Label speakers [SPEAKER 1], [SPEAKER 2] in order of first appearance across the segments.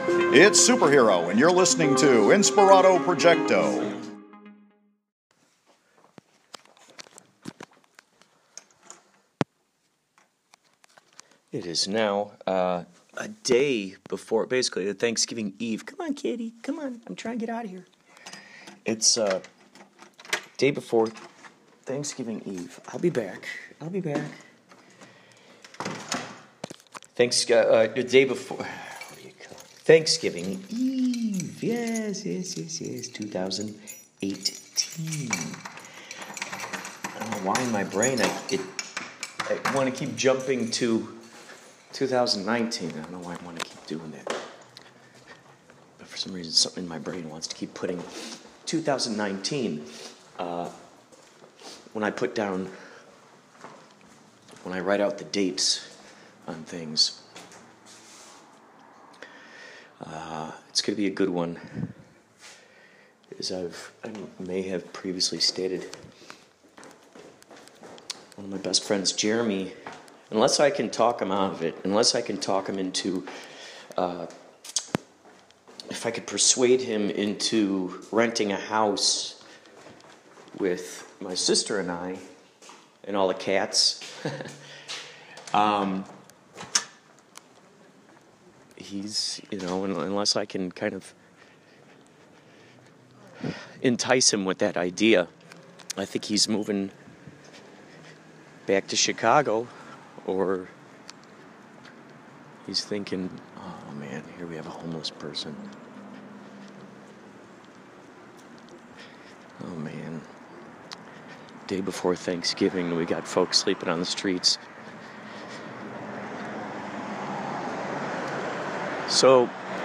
[SPEAKER 1] It's Superhero, and you're listening to Inspirato Projecto.
[SPEAKER 2] It is now a day before, basically, Thanksgiving Eve. Come on, kitty. Come on. I'm trying to get out of here. It's day before Thanksgiving Eve. I'll be back. The day before. What do you call it? Thanksgiving Eve. Yes. 2018. I don't know why in my brain I want to keep jumping to 2019. I don't know why I want to keep doing that. But for some reason, something in my brain wants to keep putting 2019. When I write out the dates on things, it's going to be a good one. As I may have previously stated, one of my best friends, Jeremy, unless I can talk him out of it, unless I can talk him into, if I could persuade him into renting a house with my sister and I, and all the cats, he's, unless I can kind of entice him with that idea, I think he's moving back to Chicago. Or he's thinking, oh man, here we have a homeless person. Oh man. Day before Thanksgiving, we got folks sleeping on the streets. So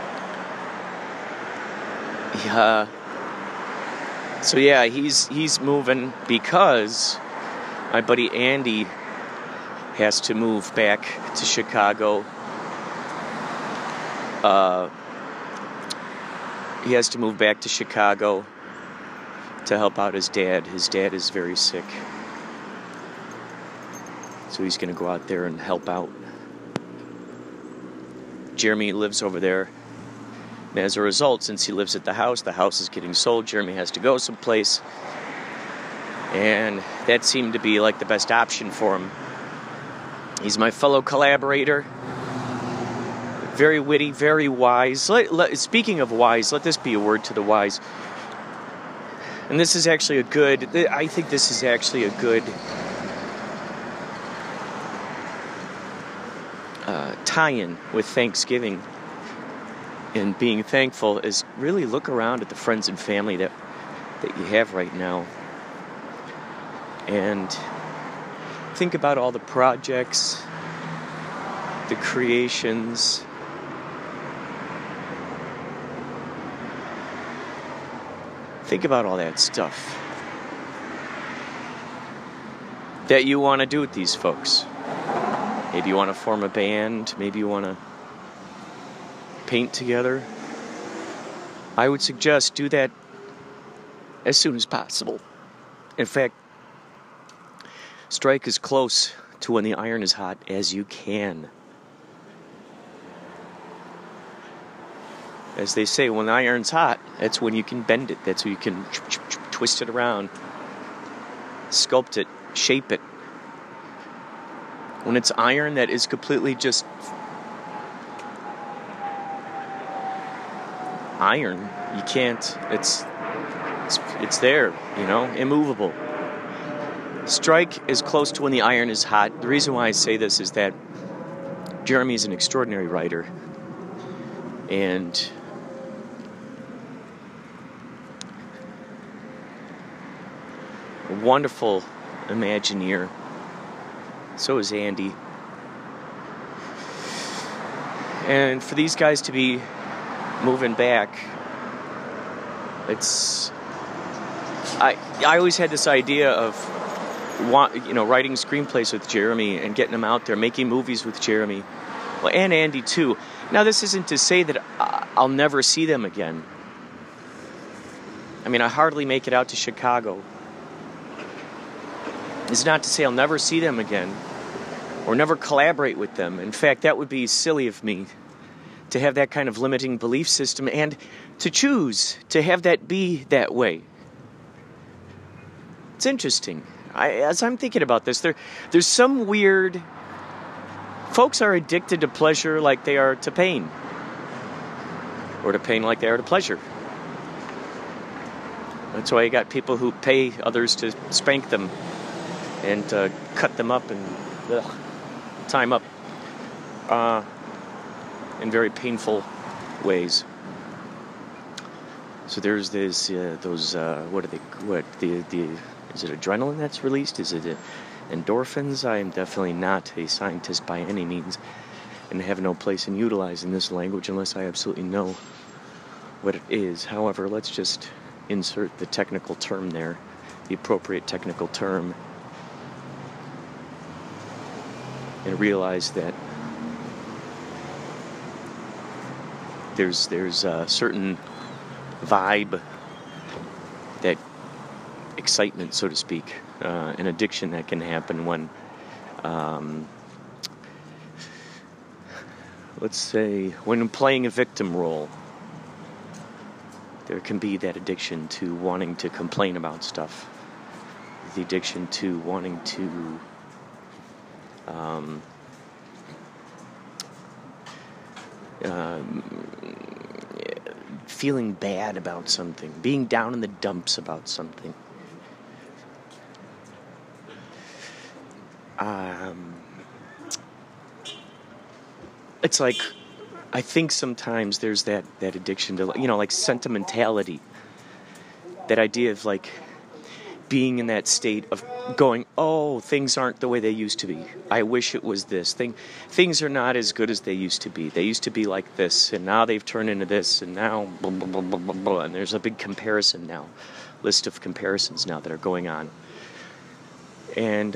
[SPEAKER 2] he's moving because my buddy Andy has to move back to Chicago. He has to move back to Chicago to help out his dad. His dad is very sick. So he's going to go out there and help out. Jeremy lives over there. And as a result, since he lives at the house is getting sold. Jeremy has to go someplace. And that seemed to be like the best option for him. He's my fellow collaborator. Very witty, very wise. Speaking of wise, let this be a word to the wise. And this is actually I think this is actually a good tie-in with Thanksgiving and being thankful is really look around at the friends and family that you have right now. And think about all the projects, the creations, think about all that stuff that you want to do with these folks. Maybe you want to form a band, maybe you want to paint together. I would suggest do that as soon as possible. In fact, strike as close to when the iron is hot as you can. As they say, when the iron's hot, that's when you can bend it. That's when you can twist it around, sculpt it, shape it. When it's iron that is completely just iron, you can't, it's there, immovable. Strike as close to when the iron is hot. The reason why I say this is that Jeremy is an extraordinary writer and a wonderful Imagineer. So is Andy. And for these guys to be moving back, I always had this idea of writing screenplays with Jeremy and getting them out there, making movies with Jeremy, well, and Andy too. Now, this isn't to say that I'll never see them again. I mean, I hardly make it out to Chicago. It's not to say I'll never see them again or never collaborate with them. In fact, that would be silly of me to have that kind of limiting belief system and to choose to have that be that way. It's interesting. As I'm thinking about this, there's some weird... Folks are addicted to pleasure like they are to pain. Or to pain like they are to pleasure. That's why you got people who pay others to spank them and cut them up and time up in very painful ways. So there's this is it adrenaline that's released? Is it endorphins? I am definitely not a scientist by any means, and have no place in utilizing this language unless I absolutely know what it is. However, let's just insert the technical term there, the appropriate technical term, and realize that there's a certain vibe, that excitement, so to speak, an addiction that can happen when, let's say, when playing a victim role. There can be that addiction to wanting to complain about stuff, the addiction to wanting to feeling bad about something, being down in the dumps about something. It's like, I think sometimes there's that addiction to, like sentimentality. That idea of like being in that state of going, oh, things aren't the way they used to be. I wish it was this. Things are not as good as they used to be. They used to be like this, and now they've turned into this, and now blah, blah, blah, blah, blah, blah. And there's a big comparison now, list of comparisons now that are going on. And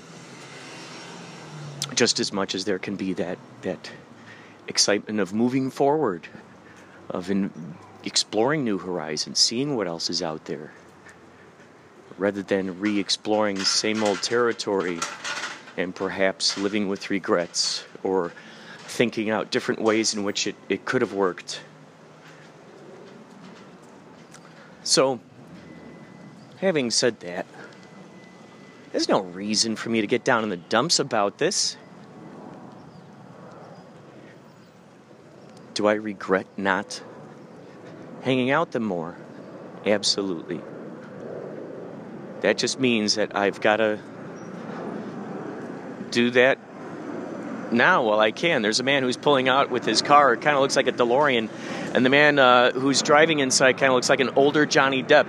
[SPEAKER 2] just as much as there can be that excitement of moving forward, of exploring new horizons, seeing what else is out there, rather than re-exploring same old territory and perhaps living with regrets or thinking out different ways in which it could have worked. So, having said that, there's no reason for me to get down in the dumps about this. Do I regret not hanging out them more? Absolutely. That just means that I've got to do that now while I can. There's a man who's pulling out with his car. It kind of looks like a DeLorean. And the man who's driving inside kind of looks like an older Johnny Depp.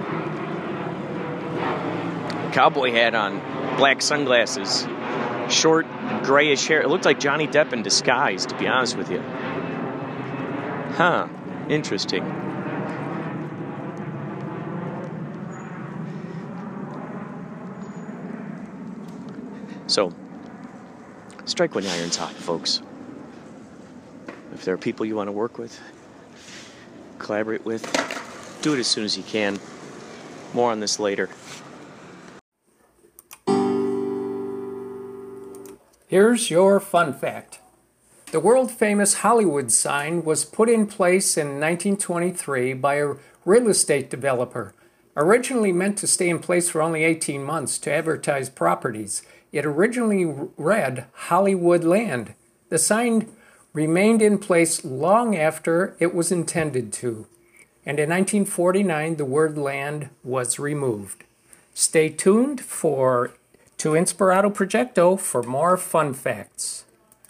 [SPEAKER 2] Cowboy hat on, black sunglasses, short grayish hair. It looked like Johnny Depp in disguise, to be honest with you. Huh, interesting. So, strike when the iron's hot, folks. If there are people you want to work with, collaborate with, do it as soon as you can. More on this later.
[SPEAKER 3] Here's your fun fact. The world-famous Hollywood sign was put in place in 1923 by a real estate developer. Originally meant to stay in place for only 18 months to advertise properties. It originally read Hollywood Land. The sign remained in place long after it was intended to. And in 1949, the word land was removed. Stay tuned to Inspirato Projecto for more fun facts.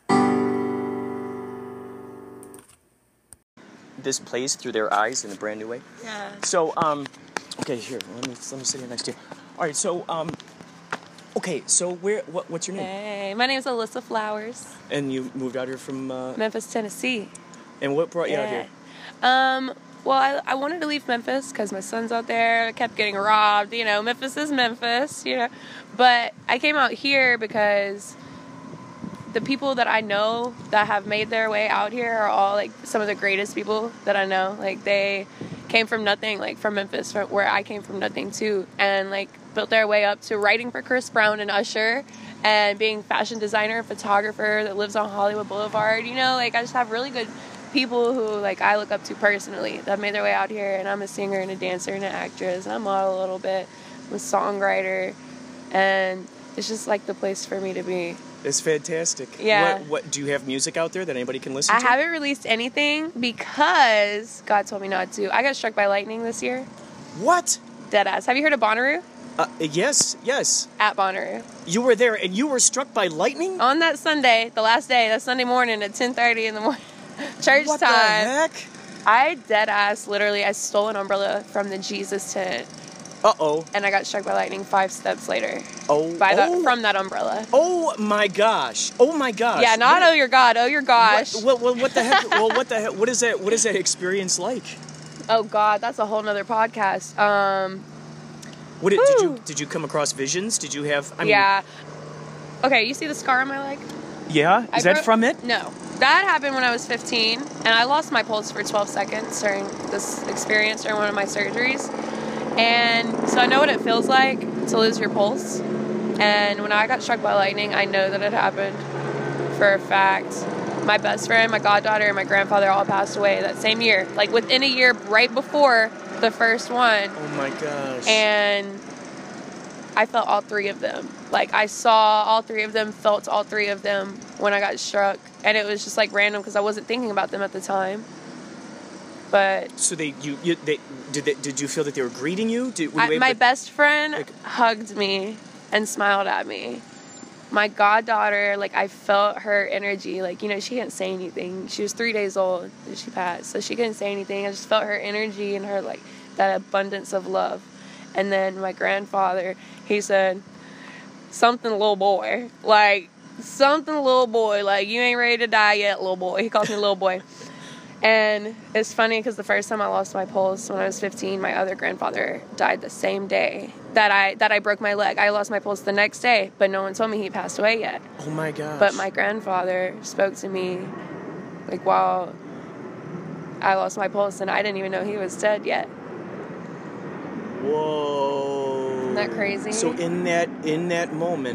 [SPEAKER 2] This plays through their eyes in a brand new way.
[SPEAKER 4] Yeah.
[SPEAKER 2] So, okay, here, let me sit here next to you. All right, so, okay, so what's your name?
[SPEAKER 4] Hey, my name is Alyssa Flowers.
[SPEAKER 2] And you moved out here from
[SPEAKER 4] Memphis, Tennessee.
[SPEAKER 2] And what brought you out here?
[SPEAKER 4] Well, I wanted to leave Memphis because my son's out there. I kept getting robbed. Memphis is Memphis, But I came out here because the people that I know that have made their way out here are all, like, some of the greatest people that I know. Like, they came from nothing, like, from Memphis, from where I came from nothing, too. And, like, built their way up to writing for Chris Brown and Usher and being fashion designer and photographer that lives on Hollywood Boulevard. I just have really good people who like I look up to personally that made their way out here, and I'm a singer and a dancer and an actress, and I model a little bit, I'm a songwriter, and it's just like the place for me to be.
[SPEAKER 2] It's fantastic.
[SPEAKER 4] Yeah.
[SPEAKER 2] What do you have music out there that anybody can listen
[SPEAKER 4] I
[SPEAKER 2] to?
[SPEAKER 4] haven't released anything because God told me not to. I got struck by lightning this year.
[SPEAKER 2] What?
[SPEAKER 4] Deadass. Have you heard of Bonnaroo?
[SPEAKER 2] Yes.
[SPEAKER 4] At Bonnaroo.
[SPEAKER 2] You were there, and you were struck by lightning?
[SPEAKER 4] On that Sunday, the last day, that Sunday morning at 10:30 in the morning, church
[SPEAKER 2] What
[SPEAKER 4] time.
[SPEAKER 2] the heck?
[SPEAKER 4] I deadass, literally, I stole an umbrella from the Jesus tent,
[SPEAKER 2] Uh-oh.
[SPEAKER 4] and I got struck by lightning 5 steps later.
[SPEAKER 2] Oh.
[SPEAKER 4] From that umbrella.
[SPEAKER 2] Oh, my gosh. Oh, my gosh.
[SPEAKER 4] Yeah, not oh your God, oh your gosh.
[SPEAKER 2] What the heck? Well, what the heck? What is that experience like?
[SPEAKER 4] Oh God, that's a whole nother podcast.
[SPEAKER 2] Did you come across visions? Did you have? I mean,
[SPEAKER 4] Yeah. Okay, you see the scar on my leg?
[SPEAKER 2] Yeah. Is that from it?
[SPEAKER 4] No. That happened when I was 15, and I lost my pulse for 12 seconds during this experience, during one of my surgeries. And so I know what it feels like to lose your pulse. And when I got struck by lightning, I know that it happened for a fact. My best friend, my goddaughter, and my grandfather all passed away that same year. Like within a year, right before the first one.
[SPEAKER 2] Oh my gosh.
[SPEAKER 4] And I felt all 3 of them. Like I saw all 3 of them, felt all 3 of them when I got struck. And it was just like random because I wasn't thinking about them at the time. But
[SPEAKER 2] so did you feel that they were greeting you?
[SPEAKER 4] My best friend hugged me and smiled at me. My goddaughter, like I felt her energy. Like, you know, she didn't say anything. She was 3 days old and she passed, so she couldn't say anything. I just felt her energy and her like that abundance of love. And then my grandfather, he said, "Something, little boy. Like something, little boy. Like you ain't ready to die yet, little boy." He calls me little boy. And it's funny because the first time I lost my pulse when I was 15, my other grandfather died the same day that I broke my leg. I lost my pulse the next day, but no one told me he passed away yet.
[SPEAKER 2] Oh my gosh.
[SPEAKER 4] But my grandfather spoke to me like while I lost my pulse, and I didn't even know he was dead yet.
[SPEAKER 2] Whoa.
[SPEAKER 4] Isn't that crazy?
[SPEAKER 2] So in that moment,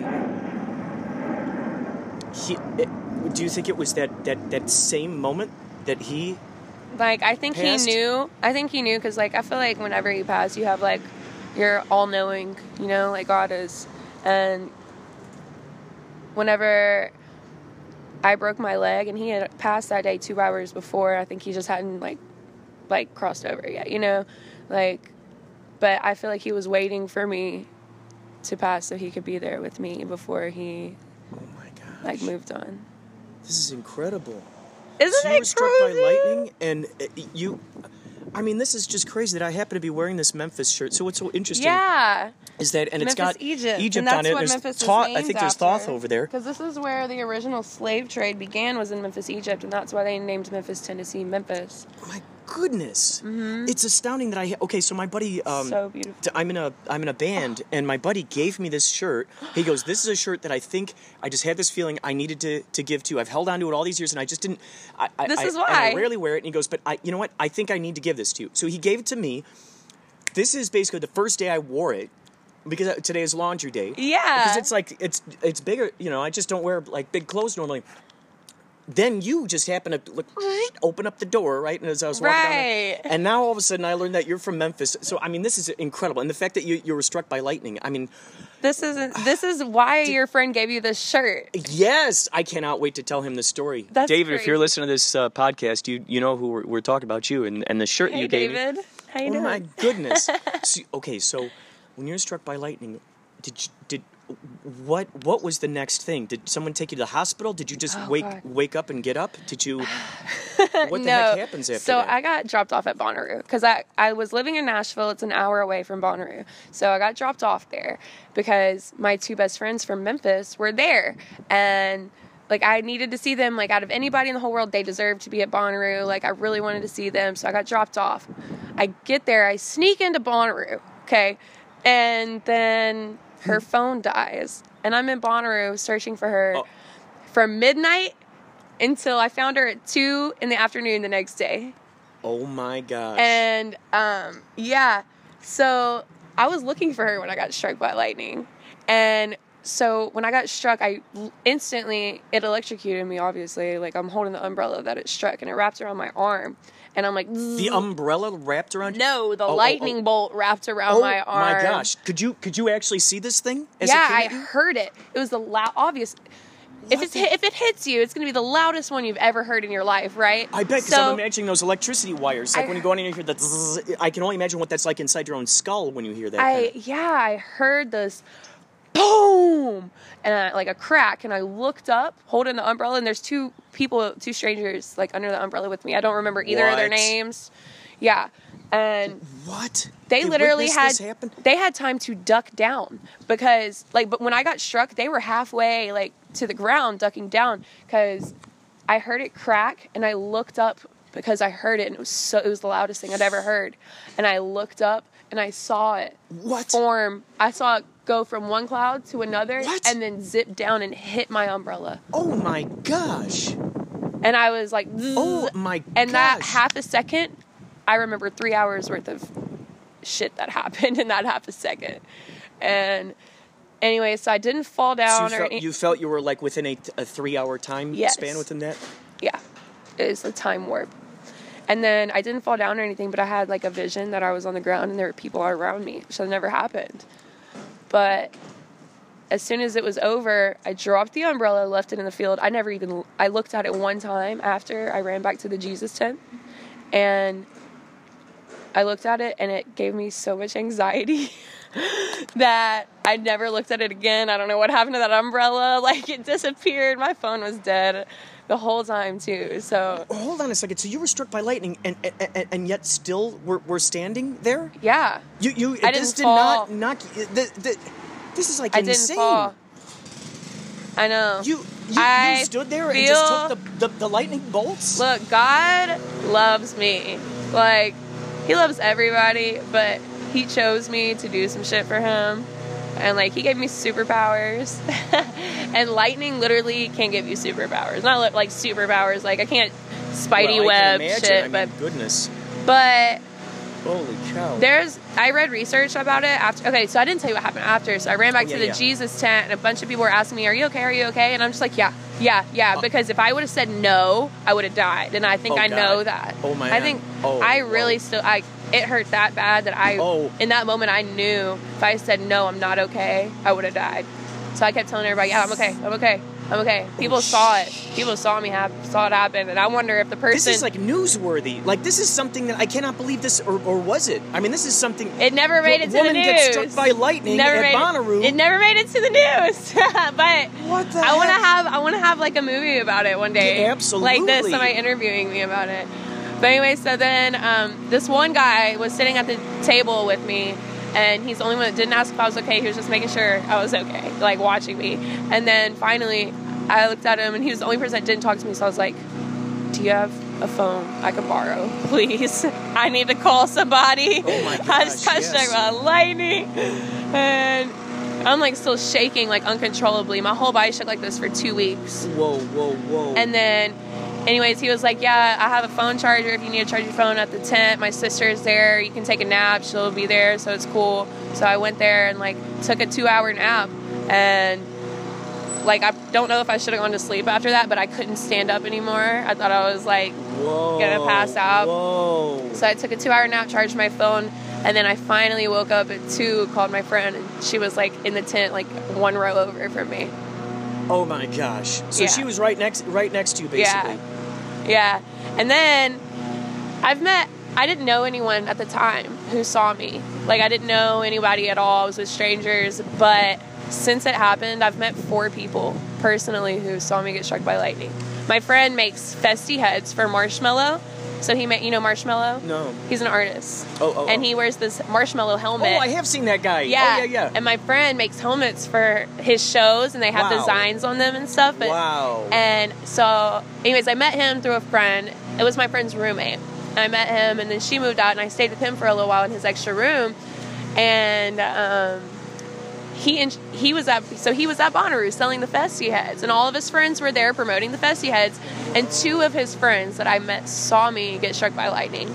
[SPEAKER 2] do you think it was that same moment that he
[SPEAKER 4] like I think
[SPEAKER 2] passed?
[SPEAKER 4] he knew because like I feel like whenever you pass, you have like you're all-knowing, you know, like God is. And whenever I broke my leg and he had passed that day 2 hours before, I think he just hadn't like crossed over yet, you know, like, but I feel like he was waiting for me to pass so he could be there with me before he
[SPEAKER 2] oh my gosh,
[SPEAKER 4] like moved on.
[SPEAKER 2] This is incredible.
[SPEAKER 4] Isn't
[SPEAKER 2] so
[SPEAKER 4] it
[SPEAKER 2] you were struck by
[SPEAKER 4] crazy?
[SPEAKER 2] lightning, and I mean, this is just crazy that I happen to be wearing this Memphis shirt. So what's so interesting
[SPEAKER 4] Yeah.
[SPEAKER 2] is that, and
[SPEAKER 4] Memphis,
[SPEAKER 2] it's got
[SPEAKER 4] Egypt
[SPEAKER 2] on
[SPEAKER 4] that's
[SPEAKER 2] it.
[SPEAKER 4] what
[SPEAKER 2] There's
[SPEAKER 4] Memphis
[SPEAKER 2] Thoth.
[SPEAKER 4] is
[SPEAKER 2] I think
[SPEAKER 4] named
[SPEAKER 2] there's
[SPEAKER 4] after.
[SPEAKER 2] Thoth over there.
[SPEAKER 4] Because this is where the original slave trade began, was in Memphis, Egypt, and that's why they named Memphis, Tennessee, Memphis.
[SPEAKER 2] My goodness, it's astounding that okay. So my buddy,
[SPEAKER 4] So beautiful.
[SPEAKER 2] I'm in a band, and my buddy gave me this shirt. He goes, "This is a shirt that I think I just had this feeling I needed to give to. I've held on to it all these years, and I just didn't.
[SPEAKER 4] This is
[SPEAKER 2] and
[SPEAKER 4] why.
[SPEAKER 2] I rarely wear it." And he goes, "But you know what? I think I need to give this to you." So he gave it to me. This is basically the first day I wore it, because today is laundry day.
[SPEAKER 4] Yeah.
[SPEAKER 2] Because it's like it's bigger. You know, I just don't wear like big clothes normally. Then you just happen to open up the door, right? And as I was walking down there, and now all of a sudden I learned that you're from Memphis. So I mean, this is incredible, and the fact that you were struck by lightning. I mean,
[SPEAKER 4] This is why your friend gave you this shirt.
[SPEAKER 2] yes, I cannot wait to tell him this story.
[SPEAKER 4] That's
[SPEAKER 2] David, if
[SPEAKER 4] crazy.
[SPEAKER 2] you're listening to this podcast, you know who we're talking about you and the shirt
[SPEAKER 4] Hey,
[SPEAKER 2] you gave me.
[SPEAKER 4] David. How you
[SPEAKER 2] Oh
[SPEAKER 4] doing?
[SPEAKER 2] my goodness. So when you're struck by lightning, what was the next thing? Did someone take you to the hospital? Did you just
[SPEAKER 4] God.
[SPEAKER 2] wake up and get up? Did you? What the heck happens after
[SPEAKER 4] so
[SPEAKER 2] that?
[SPEAKER 4] I got dropped off at Bonnaroo because I was living in Nashville. It's an hour away from Bonnaroo. So I got dropped off there because my 2 best friends from Memphis were there. And like I needed to see them. Like out of anybody in the whole world, they deserved to be at Bonnaroo. Like I really wanted to see them. So I got dropped off. I get there. I sneak into Bonnaroo. Okay. And then her phone dies. And I'm in Bonnaroo searching for her from midnight until I found her at 2 in the afternoon the next day.
[SPEAKER 2] Oh my gosh.
[SPEAKER 4] And yeah, so I was looking for her when I got struck by lightning. And so when I got struck, it electrocuted me, obviously. Like, I'm holding the umbrella that it struck, and it wrapped around my arm. And I'm like, zzz.
[SPEAKER 2] The umbrella wrapped around you?
[SPEAKER 4] No, the lightning bolt wrapped around my arm.
[SPEAKER 2] Oh my gosh. Could you actually see this thing?
[SPEAKER 4] I heard it. It was the obvious. If it hits you, it's going to be the loudest one you've ever heard in your life, right?
[SPEAKER 2] I bet, because I'm imagining those electricity wires. Like when you go in and you hear the zzz, I can only imagine what that's like inside your own skull when you hear that.
[SPEAKER 4] I heard this boom and like a crack, and I looked up holding the umbrella, and there's two strangers like under the umbrella with me. I don't remember either of their names. Yeah. And
[SPEAKER 2] what?
[SPEAKER 4] They literally had time to duck down, because but when I got struck, they were halfway like to the ground ducking down, because I heard it crack, and I looked up because I heard it, and it was the loudest thing I'd ever heard. And I looked up and I saw it form. I saw it go from one cloud to another and then zip down and hit my umbrella.
[SPEAKER 2] Oh my gosh.
[SPEAKER 4] And I was like, zzz.
[SPEAKER 2] Oh my gosh.
[SPEAKER 4] And that half a second, I remember 3 hours worth of shit that happened in that half a second. And anyway, so I didn't fall down.
[SPEAKER 2] So you felt you were like within a 3 hour time span within that?
[SPEAKER 4] Yeah. It was a time warp. And then I didn't fall down or anything, but I had like a vision that I was on the ground and there were people around me, which had never happened. But as soon as it was over, I dropped the umbrella, left it in the field. I looked at it one time after I ran back to the Jesus tent, and I looked at it and it gave me so much anxiety that I never looked at it again. I don't know what happened to that umbrella. Like, it disappeared. My phone was dead the whole time too. So
[SPEAKER 2] hold on a second. So you were struck by lightning, and yet still were standing there?
[SPEAKER 4] Yeah.
[SPEAKER 2] I didn't fall. This is like
[SPEAKER 4] I
[SPEAKER 2] insane.
[SPEAKER 4] Didn't fall. I know.
[SPEAKER 2] You stood there and just took the lightning bolts?
[SPEAKER 4] Look, God loves me. Like, he loves everybody, but he chose me to do some shit for him. And, like, he gave me superpowers. And lightning literally can give you superpowers. Not, like, superpowers. Like, I can't Spidey web shit.
[SPEAKER 2] Goodness.
[SPEAKER 4] But
[SPEAKER 2] holy cow.
[SPEAKER 4] I read research about it after. Okay, so I didn't tell you what happened after. So I ran back to the Jesus tent, and a bunch of people were asking me, are you okay? Are you okay? And I'm just like, yeah. Because if I would have said no, I would have died. And I think I know that.
[SPEAKER 2] Oh, my God.
[SPEAKER 4] I think I really still, it hurt that bad that in that moment, I knew if I said no, I'm not okay, I would have died. So I kept telling everybody, yeah, I'm okay. People saw it. People saw it happen. And I wonder if the person...
[SPEAKER 2] This is like newsworthy. Like, this is something that I cannot believe this, or was it? I mean, this is something...
[SPEAKER 4] It never made it to the news.
[SPEAKER 2] Woman gets struck by lightning at Bonnaroo.
[SPEAKER 4] It never made it to the news. But
[SPEAKER 2] what the
[SPEAKER 4] I want to have like a movie about it one day.
[SPEAKER 2] Yeah, absolutely.
[SPEAKER 4] Like this, somebody interviewing me about it. But anyway, so then this one guy was sitting at the table with me, and he's the only one that didn't ask if I was okay. He was just making sure I was okay, like watching me. And then finally, I looked at him, and he was the only person that didn't talk to me. So I was like, do you have a phone I could borrow, please? I need to call somebody.
[SPEAKER 2] Oh my gosh,
[SPEAKER 4] I was touched by lightning. And I'm like still shaking like uncontrollably. My whole body shook like this for 2 weeks.
[SPEAKER 2] Whoa.
[SPEAKER 4] And then anyways, he was like, yeah, I have a phone charger if you need to charge your phone at the tent. My sister's there. You can take a nap. She'll be there, so it's cool. So I went there and, like, took a 2-hour nap. And, like, I don't know if I should have gone to sleep after that, but I couldn't stand up anymore. I thought I was, like, going to pass out.
[SPEAKER 2] Whoa.
[SPEAKER 4] So I took a 2-hour nap, charged my phone, and then I finally woke up at 2, called my friend, and she was, like, in the tent, like, one row over from me.
[SPEAKER 2] Oh, my gosh. So she was right next to you, basically.
[SPEAKER 4] Yeah. And then I didn't know anyone at the time who saw me. Like, I didn't know anybody at all. I was with strangers. But since it happened, I've met 4 people personally who saw me get struck by lightning. My friend makes festy heads for Marshmallow. So he made, Marshmallow?
[SPEAKER 2] No.
[SPEAKER 4] He's an artist.
[SPEAKER 2] Oh.
[SPEAKER 4] And he wears this marshmallow helmet.
[SPEAKER 2] Oh, I have seen that guy.
[SPEAKER 4] Yeah.
[SPEAKER 2] Oh, yeah.
[SPEAKER 4] And my friend makes helmets for his shows, and they have designs on them and stuff.
[SPEAKER 2] Wow.
[SPEAKER 4] And so, anyways, I met him through a friend. It was my friend's roommate. And I met him, and then she moved out, and I stayed with him for a little while in his extra room. And he was at Bonnaroo selling the festy heads, and all of his friends were there promoting the festy heads. And 2 of his friends that I met saw me get struck by lightning.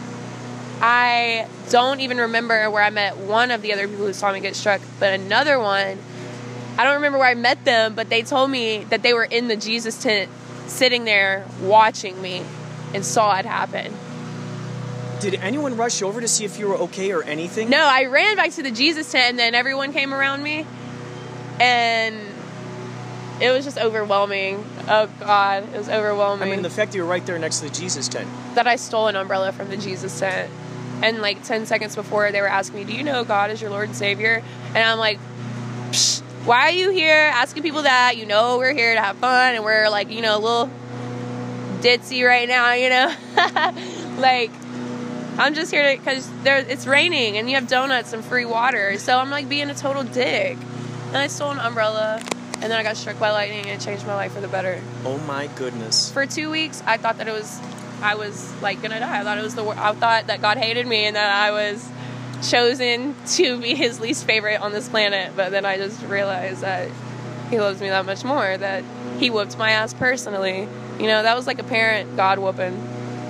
[SPEAKER 4] I don't even remember where I met one of the other people who saw me get struck, but another one, I don't remember where I met them, but they told me that they were in the Jesus tent sitting there watching me and saw it happen.
[SPEAKER 5] Did anyone rush over to see if you were okay or anything?
[SPEAKER 4] No, I ran back to the Jesus tent, and then everyone came around me, and it was just overwhelming. Oh, God, it was overwhelming.
[SPEAKER 5] I mean, the fact that you were right there next to the Jesus tent.
[SPEAKER 4] That I stole an umbrella from the Jesus tent, and like 10 seconds before, they were asking me, do you know God is your Lord and Savior? And I'm like, psh, why are you here asking people that? You know we're here to have fun, and we're like, you know, a little ditzy right now, you know? Like, I'm just here because it's raining and you have donuts and free water. So I'm like being a total dick. And I stole an umbrella, and then I got struck by lightning, and it changed my life for the better.
[SPEAKER 5] Oh my goodness.
[SPEAKER 4] For 2 weeks, I thought that I was like gonna die. I thought that God hated me and that I was chosen to be his least favorite on this planet. But then I just realized that he loves me that much more, that he whooped my ass personally. You know, that was like a parent God whooping.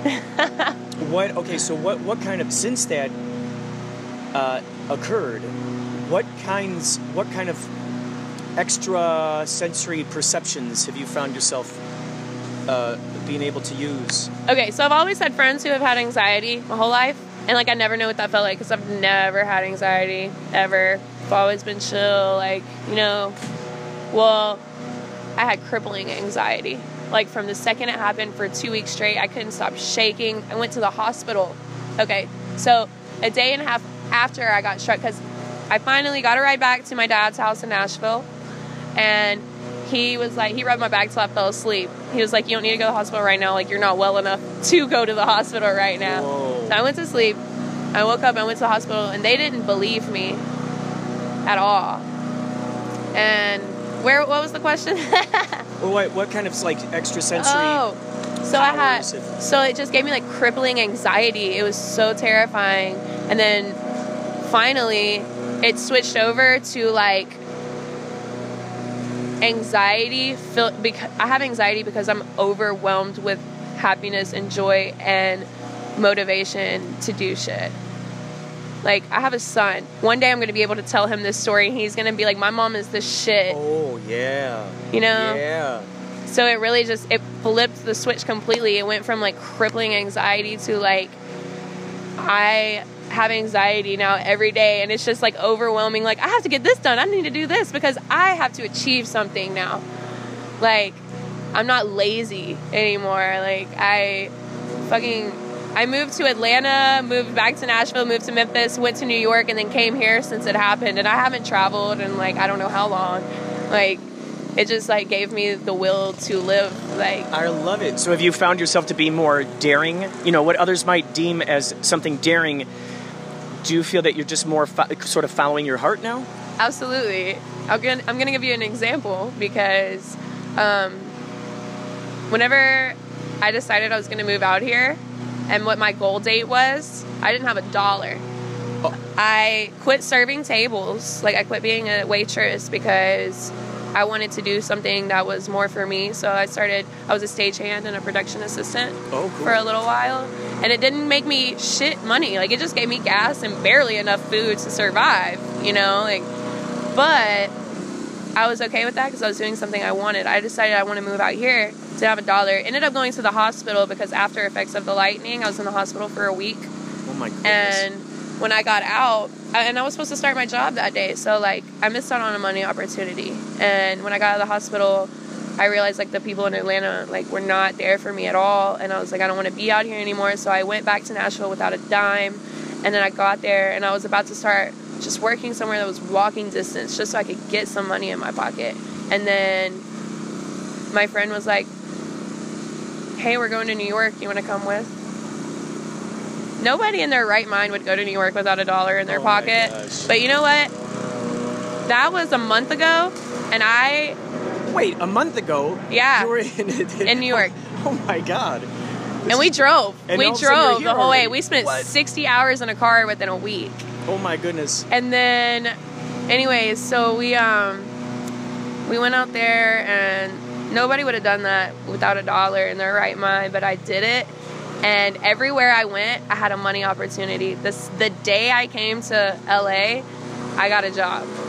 [SPEAKER 5] So what kind of, since that occurred, what kind of extra sensory perceptions have you found yourself being able to use?
[SPEAKER 4] Okay, so I've always had friends who have had anxiety my whole life, and like I never know what that felt like because I've never had anxiety ever. I've always been chill, like, you know. Well, I had crippling anxiety. Like, from the second it happened, for 2 weeks straight, I couldn't stop shaking. I went to the hospital. Okay, so a day and a half after I got struck, because I finally got a ride back to my dad's house in Nashville, and he was like, he rubbed my back till I fell asleep. He was like, you don't need to go to the hospital right now. Like, you're not well enough to go to the hospital right now.
[SPEAKER 5] Whoa.
[SPEAKER 4] So I went to sleep. I woke up, I went to the hospital, and they didn't believe me at all. And what was the question?
[SPEAKER 5] Well, what kind of, like, extra sensory?
[SPEAKER 4] Oh, so it just gave me like crippling anxiety. It was so terrifying. And then finally it switched over to like anxiety. I have anxiety because I'm overwhelmed with happiness and joy and motivation to do shit. Like, I have a son. One day I'm going to be able to tell him this story, and he's going to be like, my mom is the shit.
[SPEAKER 5] Oh, yeah.
[SPEAKER 4] You know?
[SPEAKER 5] Yeah.
[SPEAKER 4] So it really just, it flipped the switch completely. It went from, like, crippling anxiety to, like, I have anxiety now every day, and it's just, like, overwhelming. Like, I have to get this done. I need to do this because I have to achieve something now. Like, I'm not lazy anymore. Like, I moved to Atlanta, moved back to Nashville, moved to Memphis, went to New York, and then came here since it happened. And I haven't traveled in, like, I don't know how long. Like, it just, like, gave me the will to live. Like,
[SPEAKER 5] I love it. So have you found yourself to be more daring? You know, what others might deem as something daring, do you feel that you're just more sort of following your heart now?
[SPEAKER 4] Absolutely. I'm gonna give you an example because whenever I decided I was going to move out here, and what my goal date was, I didn't have $1.
[SPEAKER 5] Oh.
[SPEAKER 4] I quit serving tables. Like, I quit being a waitress because I wanted to do something that was more for me. So I was a stagehand and a production assistant for a little while. And it didn't make me shit money. Like, it just gave me gas and barely enough food to survive, you know? Like, but I was okay with that because I was doing something I wanted. I decided I want to move out here to have $1. Ended up going to the hospital because after effects of the lightning, I was in the hospital for a week.
[SPEAKER 5] Oh my goodness.
[SPEAKER 4] And when I got out, and I was supposed to start my job that day, so like I missed out on a money opportunity. And when I got out of the hospital, I realized like the people in Atlanta like were not there for me at all, and I was like, I don't want to be out here anymore. So I went back to Nashville without a dime, and then I got there and I was about to start just working somewhere that was walking distance just so I could get some money in my pocket. And then my friend was like, hey, we're going to New York, you want to come with? Nobody in their right mind would go to New York without $1 in their pocket. But you know what? That was a month ago, and
[SPEAKER 5] Wait, a month ago?
[SPEAKER 4] Yeah.
[SPEAKER 5] You were in
[SPEAKER 4] New York.
[SPEAKER 5] Oh my God.
[SPEAKER 4] And we drove.
[SPEAKER 5] And
[SPEAKER 4] We
[SPEAKER 5] all of a sudden
[SPEAKER 4] drove
[SPEAKER 5] you're here
[SPEAKER 4] the whole way.
[SPEAKER 5] already.
[SPEAKER 4] We spent
[SPEAKER 5] What?
[SPEAKER 4] 60 hours in a car within a week.
[SPEAKER 5] Oh my goodness.
[SPEAKER 4] And then, anyways, so we went out there, and nobody would have done that without $1 in their right mind, but I did it. And everywhere I went, I had a money opportunity. The day I came to LA, I got a job.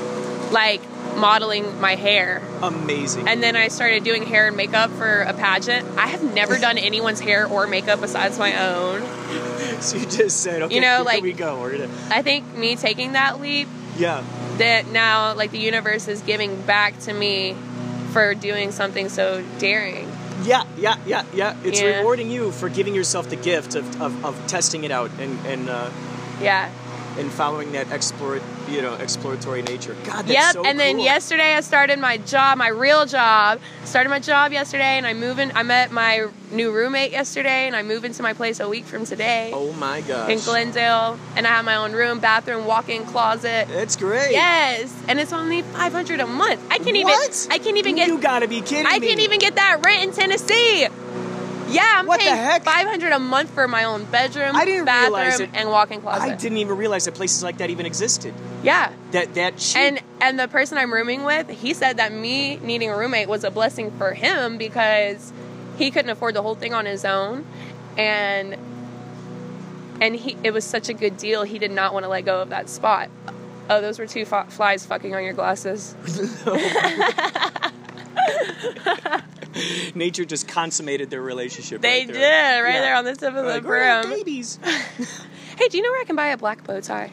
[SPEAKER 4] like modeling my hair.
[SPEAKER 5] Amazing.
[SPEAKER 4] And then I started doing hair and makeup for a pageant. I have never done anyone's hair or makeup besides my own.
[SPEAKER 5] So you just said, okay,
[SPEAKER 4] You know,
[SPEAKER 5] here
[SPEAKER 4] like-
[SPEAKER 5] we go. We're gonna,
[SPEAKER 4] I think me taking that leap,
[SPEAKER 5] yeah.
[SPEAKER 4] that now like the universe is giving back to me for doing something so daring.
[SPEAKER 5] Yeah. It's
[SPEAKER 4] Yeah.
[SPEAKER 5] rewarding you for giving yourself the gift of testing it out
[SPEAKER 4] Yeah.
[SPEAKER 5] and following that exploratory nature. God, that's
[SPEAKER 4] Yep.
[SPEAKER 5] so
[SPEAKER 4] And then
[SPEAKER 5] cool.
[SPEAKER 4] yesterday I started my job, my real job. Started my job yesterday, and I met my new roommate yesterday, and I move into my place a week from today
[SPEAKER 5] Oh my gosh.
[SPEAKER 4] in Glendale, and I have my own room, bathroom, walk-in closet.
[SPEAKER 5] That's great.
[SPEAKER 4] Yes, and it's only $500 a month. I can't
[SPEAKER 5] What?
[SPEAKER 4] even get.
[SPEAKER 5] You gotta be kidding me.
[SPEAKER 4] I can't even get that rent in Tennessee. Yeah, I'm
[SPEAKER 5] What the
[SPEAKER 4] paying
[SPEAKER 5] heck?
[SPEAKER 4] $500 a month for my own bedroom,
[SPEAKER 5] I didn't realize
[SPEAKER 4] bathroom,
[SPEAKER 5] it.
[SPEAKER 4] and walk-in closet.
[SPEAKER 5] I didn't even realize that places like that even existed.
[SPEAKER 4] Yeah.
[SPEAKER 5] That cheap.
[SPEAKER 4] And the person I'm rooming with, he said that me needing a roommate was a blessing for him because he couldn't afford the whole thing on his own, and it was such a good deal. He did not want to let go of that spot. Oh, those were two flies fucking on your glasses.
[SPEAKER 5] Nature just consummated their relationship.
[SPEAKER 4] They
[SPEAKER 5] right
[SPEAKER 4] did,
[SPEAKER 5] there.
[SPEAKER 4] right
[SPEAKER 5] Yeah.
[SPEAKER 4] there on the tip of the
[SPEAKER 5] Like, we're
[SPEAKER 4] brim.
[SPEAKER 5] babies.
[SPEAKER 4] Hey, do you know where I can buy a black bow tie?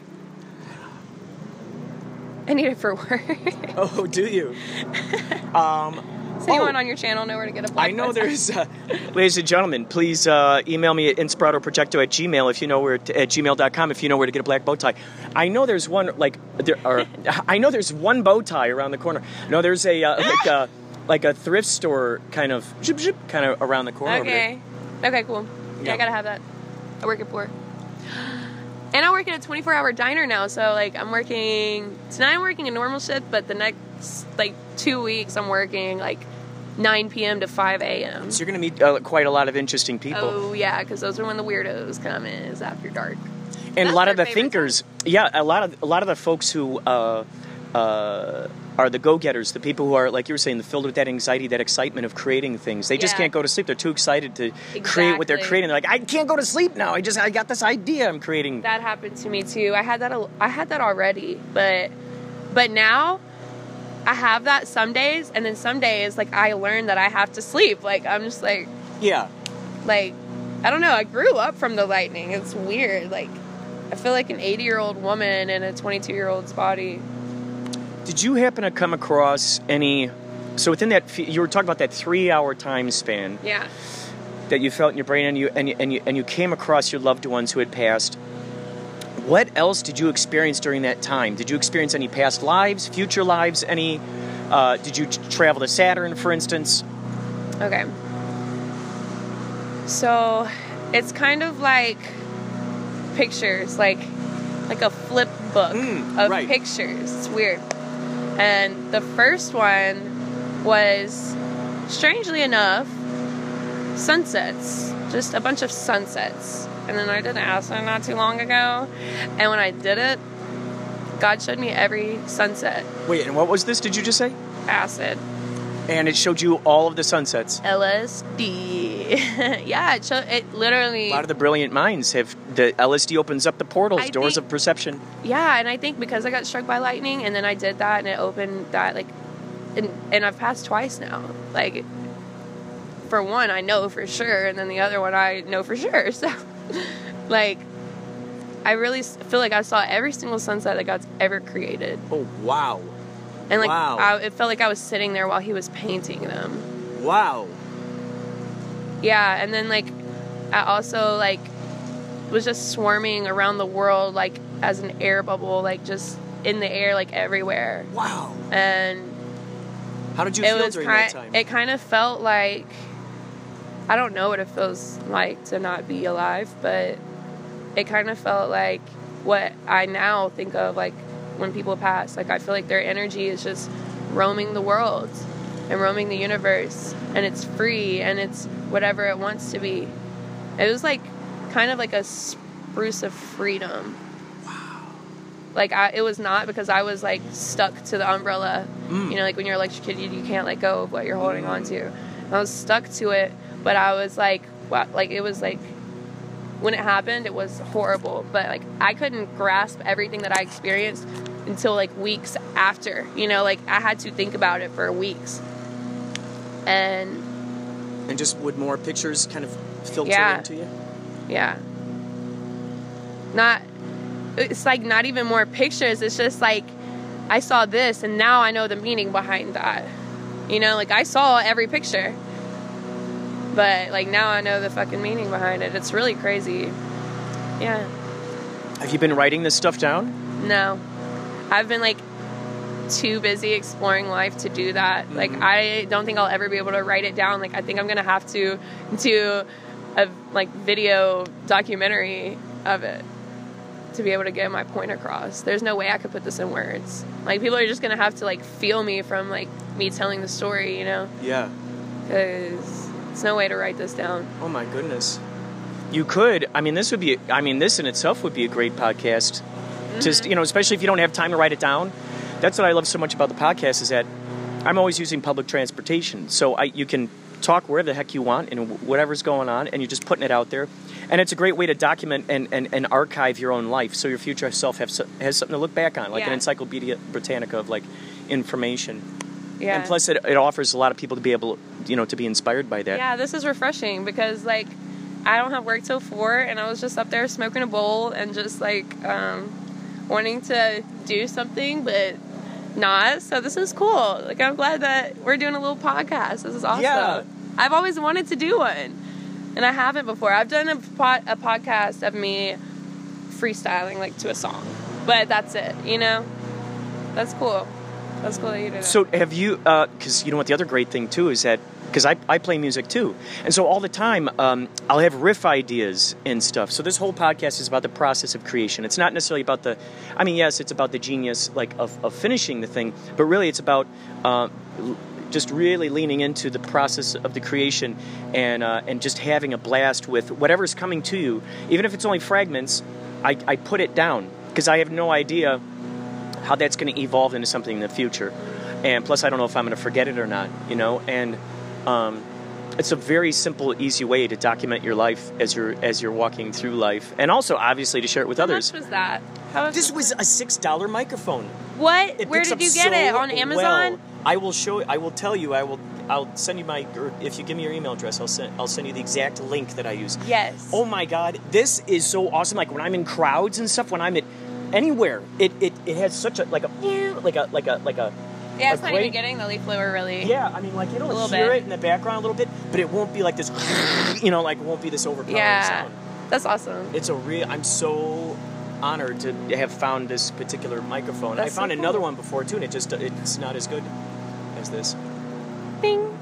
[SPEAKER 4] I need it for work.
[SPEAKER 5] Oh, do you?
[SPEAKER 4] Does anyone on your channel know where to get a black
[SPEAKER 5] I know
[SPEAKER 4] bow tie?
[SPEAKER 5] there's.
[SPEAKER 2] Ladies and gentlemen, please email me at inspiratoprojecto@gmail if you know where at gmail.com if you know where to get a black bow tie. I know there's one I know there's one bow tie around the corner. No, there's a like a thrift store kind of kind of around the corner. Over
[SPEAKER 4] Okay. Okay, cool. Yeah,
[SPEAKER 5] Yeah.
[SPEAKER 4] I gotta have that. I work at Poor. And I work at a 24-hour diner now, so like tonight I'm working a normal shift, but the next like 2 weeks I'm working like 9 p.m. to 5 a.m.
[SPEAKER 2] So you're going to meet quite a lot of interesting people.
[SPEAKER 4] Oh yeah, because those are when the weirdos come in, is after dark.
[SPEAKER 2] And
[SPEAKER 4] That's
[SPEAKER 2] a lot of
[SPEAKER 4] their
[SPEAKER 2] the
[SPEAKER 4] favorite
[SPEAKER 2] thinkers, a lot of the folks who are the go-getters, the people who are, like you were saying, filled with that anxiety, that excitement of creating things. They just
[SPEAKER 4] Yeah.
[SPEAKER 2] can't go to sleep. They're too excited to create what they're
[SPEAKER 4] Exactly.
[SPEAKER 2] creating. They're like, I can't go to sleep now. I got this idea I'm creating.
[SPEAKER 4] That happened to me too. I had that already, but now I have that some days, and then some days like I learn that I have to sleep. Like I'm just like
[SPEAKER 5] Yeah.
[SPEAKER 4] I don't know. I grew up from the lightning. It's weird. Like I feel like an 80-year-old woman in a 22-year-old's body.
[SPEAKER 2] Did you happen to come across any? So within that, you were talking about that 3-hour time span
[SPEAKER 4] Yeah.
[SPEAKER 2] that you felt in your brain, and you came across your loved ones who had passed. What else did you experience during that time? Did you experience any past lives, future lives? Any? Did you travel to Saturn, for instance?
[SPEAKER 4] Okay. So it's kind of like pictures, like a flip book of
[SPEAKER 5] right.
[SPEAKER 4] pictures. It's weird. And the first one was, strangely enough, sunsets. Just a bunch of sunsets. And then I did acid not too long ago. And when I did it, God showed me every sunset.
[SPEAKER 2] Wait, and what was this? Did you just say?
[SPEAKER 4] Acid.
[SPEAKER 2] And it showed you all of the sunsets.
[SPEAKER 4] LSD. Yeah, it literally...
[SPEAKER 2] A lot of the brilliant minds have the LSD opens up the portals,
[SPEAKER 4] I
[SPEAKER 2] doors
[SPEAKER 4] think-
[SPEAKER 2] of perception.
[SPEAKER 4] Yeah, and I think because I got struck by lightning, and then I did that, and it opened that, like... And I've passed twice now. Like, for one, I know for sure, and then the other one, I know for sure. So, like, I really feel like I saw every single sunset that God's ever created.
[SPEAKER 5] Oh, wow.
[SPEAKER 4] And, like,
[SPEAKER 5] Wow.
[SPEAKER 4] it felt like I was sitting there while he was painting them.
[SPEAKER 5] Wow.
[SPEAKER 4] Yeah, and then, like, I also, like, was just swarming around the world, like, as an air bubble, like, just in the air, like, everywhere.
[SPEAKER 5] Wow.
[SPEAKER 4] And
[SPEAKER 5] How did you
[SPEAKER 4] it
[SPEAKER 5] feel
[SPEAKER 4] was
[SPEAKER 5] during that time?
[SPEAKER 4] it kind of felt like, I don't know what it feels like to not be alive, but it kind of felt like what I now think of, like, when people pass. Like, I feel like their energy is just roaming the world and roaming the universe, and it's free, and it's whatever it wants to be. It was like kind of like a spruce of freedom. Wow. Like, it was not because I was like stuck to the umbrella. You know, like when you're electrocuted, you can't let go of what you're holding on to. I was stuck to it, but I was like, wow, like it was like when it happened, it was horrible. But, like, I couldn't grasp everything that I experienced until, like, weeks after. You know, like, I had to think about it for weeks. And
[SPEAKER 5] just would more pictures kind of filter into you?
[SPEAKER 4] Yeah. It's like not even more pictures. It's just like, I saw this and now I know the meaning behind that. You know, like I saw every picture, but like now I know the fucking meaning behind it. It's really crazy. Yeah.
[SPEAKER 5] Have you been writing this stuff down?
[SPEAKER 4] No. I've been like too busy exploring life to do that. Like I don't think I'll ever be able to write it down. Like I think I'm gonna have to do a like video documentary of it to be able to get my point across. There's no way I could put this in words. Like people are just gonna have to like feel me from like me telling the story, you know?
[SPEAKER 5] Yeah.
[SPEAKER 4] Because there's no way to write this down.
[SPEAKER 5] Oh my goodness. You could. I mean, this in itself would be a great podcast. Just, you know, especially if you don't have time to write it down. That's what I love so much about the podcast is that I'm always using public transportation. So you can talk wherever the heck you want and whatever's going on, and you're just putting it out there. And it's a great way to document and archive your own life so your future self has something to look back on, like an Encyclopedia Britannica of, like, information.
[SPEAKER 4] Yeah.
[SPEAKER 5] And plus, it offers a lot of people to be able, you know, to be inspired by that.
[SPEAKER 4] Yeah, this is refreshing because, like, I don't have work till 4, and I was just up there smoking a bowl and just, like, wanting to do something, but not. So this is cool. Like, I'm glad that we're doing a little podcast. This is awesome.
[SPEAKER 5] Yeah.
[SPEAKER 4] I've always wanted to do one, and I haven't before. I've done a podcast of me freestyling, like, to a song, but that's it, you know? That's cool. That's cool that you did it.
[SPEAKER 5] So have you, because you know what, the other great thing, too, is that, because I play music, too, and so all the time, I'll have riff ideas and stuff. So this whole podcast is about the process of creation. It's not necessarily about yes, it's about the genius, like, of finishing the thing, but really it's about just really leaning into the process of the creation and just having a blast with whatever's coming to you. Even if it's only fragments, I put it down, because I have no idea how that's going to evolve into something in the future. And plus, I don't know if I'm going to forget it or not, you know, and it's a very simple, easy way to document your life as you're walking through life, and also obviously to share it with others.
[SPEAKER 4] How much was that?
[SPEAKER 5] This was a $6 microphone.
[SPEAKER 4] What? Where did you get it? On Amazon?
[SPEAKER 5] Well. I will show. I will tell you. I'll send you if you give me your email address, I'll send you the exact link that I use.
[SPEAKER 4] Yes.
[SPEAKER 5] Oh my God, this is so awesome. Like when I'm in crowds and stuff, when I'm at anywhere, it has such a like a.
[SPEAKER 4] Yeah, it's not even getting the leaf blower really.
[SPEAKER 5] Yeah, I mean, like, you'll hear it in the background a little bit, but it won't be like this, you know, like, it won't be this overpowering sound.
[SPEAKER 4] That's awesome.
[SPEAKER 5] I'm so honored to have found this particular microphone. I found another one before, too, and it's not as good as this.
[SPEAKER 4] Bing.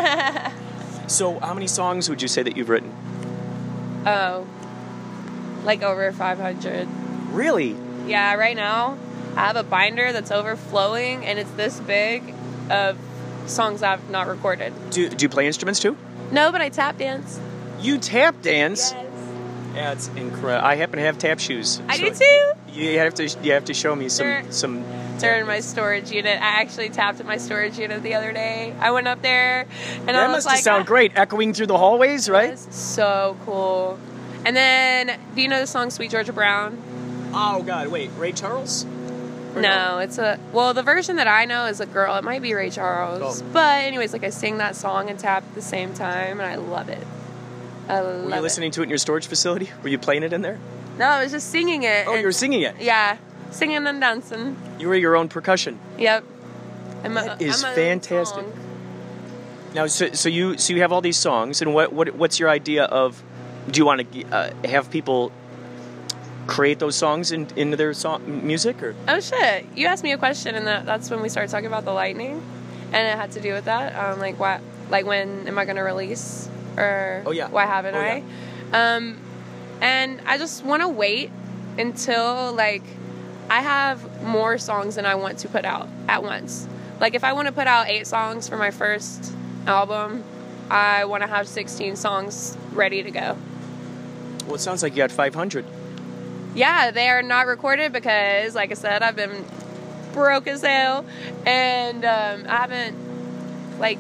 [SPEAKER 5] So, how many songs would you say that you've written?
[SPEAKER 4] Oh, like over 500.
[SPEAKER 5] Really?
[SPEAKER 4] Yeah, right now I have a binder that's overflowing, and it's this big of songs I've not recorded.
[SPEAKER 5] Do you play instruments too?
[SPEAKER 4] No, but I tap dance.
[SPEAKER 5] You tap dance?
[SPEAKER 4] Yes.
[SPEAKER 5] Yeah, it's incredible. I happen to have tap shoes.
[SPEAKER 4] I do too.
[SPEAKER 5] You have to show me some.
[SPEAKER 4] They're in my storage unit. I actually tapped in my storage unit the other day. I went up there, and I was like,
[SPEAKER 5] must sound great, echoing through the hallways, right?
[SPEAKER 4] It's so cool. And then, do you know the song "Sweet Georgia Brown"?
[SPEAKER 5] Oh God, wait, Ray Charles?
[SPEAKER 4] No, it's the version that I know is a girl. It might be Ray Charles.
[SPEAKER 5] Oh.
[SPEAKER 4] But anyways, like I sing that song and tap at the same time, and I love it.
[SPEAKER 5] Were you listening to it in your storage facility? Were you playing it in there?
[SPEAKER 4] No, I was just singing it.
[SPEAKER 5] Oh, you were singing it?
[SPEAKER 4] Yeah, singing and dancing.
[SPEAKER 5] You were your own percussion.
[SPEAKER 4] Yep.
[SPEAKER 5] That is fantastic. Now, so you have all these songs, and what's your idea of? Do you want to have people create those songs into their music, or?
[SPEAKER 4] Oh shit! You asked me a question, and that's when we started talking about the lightning, and it had to do with that. Like when am I going to release, or why haven't I? Yeah. And I just want to wait until like I have more songs than I want to put out at once. Like if I want to put out 8 songs for my first album, I want to have 16 songs ready to go.
[SPEAKER 5] Well, it sounds like you got 500.
[SPEAKER 4] Yeah, they are not recorded because, like I said, I've been broke as hell, and I haven't, like,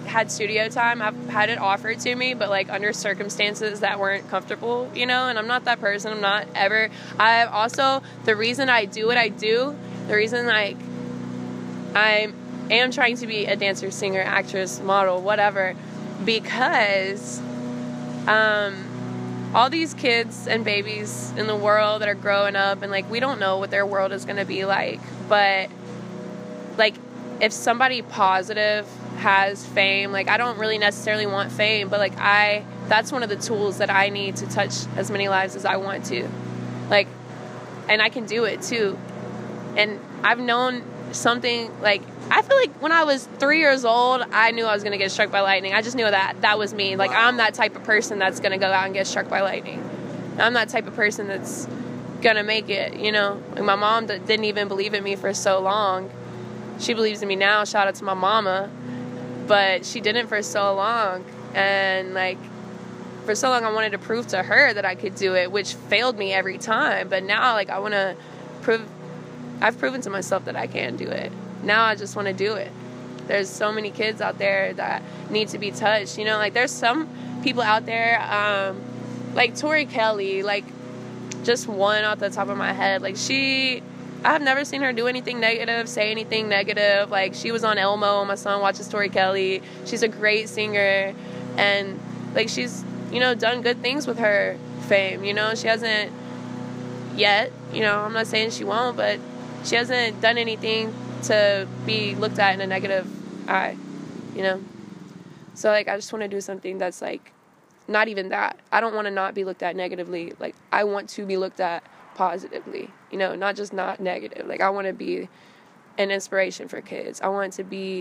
[SPEAKER 4] had studio time. I've had it offered to me, but like under circumstances that weren't comfortable, you know, and I'm not that person. I'm not ever. I also, the reason I do what I do, the reason like I am trying to be a dancer, singer, actress, model, whatever, because all these kids and babies in the world that are growing up, and like we don't know what their world is going to be like, but like if somebody positive has fame, like I don't really necessarily want fame, but like that's one of the tools that I need to touch as many lives as I want to, like, and I can do it too. And I've known something, like I feel like when I was 3 years old, I knew I was going to get struck by lightning. I just knew that was me. Like, I'm that type of person that's going to go out and get struck by lightning. I'm that type of person that's going to make it, you know. Like, my mom didn't even believe in me for so long. She believes in me now. Shout out to my mama. But she didn't for so long. And, like, for so long I wanted to prove to her that I could do it, which failed me every time. But now, like, I want to I've proven to myself that I can do it. Now I just want to do it. There's so many kids out there that need to be touched. You know, like there's some people out there, like Tori Kelly, like just one off the top of my head. Like I've never seen her do anything negative, say anything negative. Like she was on Elmo. My son watches Tori Kelly. She's a great singer. And like she's, you know, done good things with her fame. You know, she hasn't yet. You know, I'm not saying she won't, but she hasn't done anything to be looked at in a negative eye, you know? So, like, I just want to do something that's, like, not even that. I don't want to not be looked at negatively. Like, I want to be looked at positively, you know, not just not negative. Like, I want to be an inspiration for kids. I want it to be,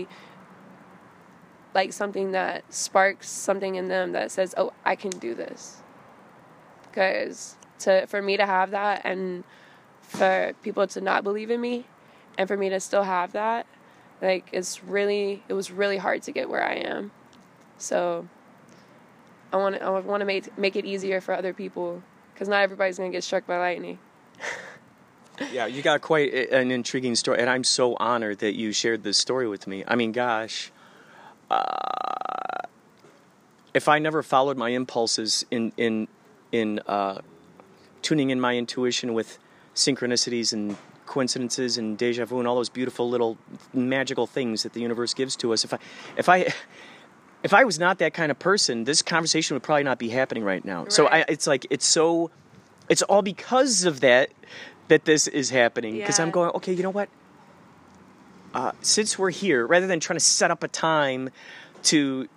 [SPEAKER 4] like, something that sparks something in them that says, oh, I can do this. Because for me to have that and for people to not believe in me, and for me to still have that, like, it was really hard to get where I am. So I want to make it easier for other people, because not everybody's going to get struck by lightning.
[SPEAKER 5] Yeah, you got quite an intriguing story, and I'm so honored that you shared this story with me. I mean, gosh, if I never followed my impulses in tuning in my intuition with synchronicities and coincidences and deja vu and all those beautiful little magical things that the universe gives to us, if I was not that kind of person, this conversation would probably not be happening right now. Right. So it's all because of that this is happening. Because I'm going, okay, you know what? Since we're here, rather than trying to set up a time to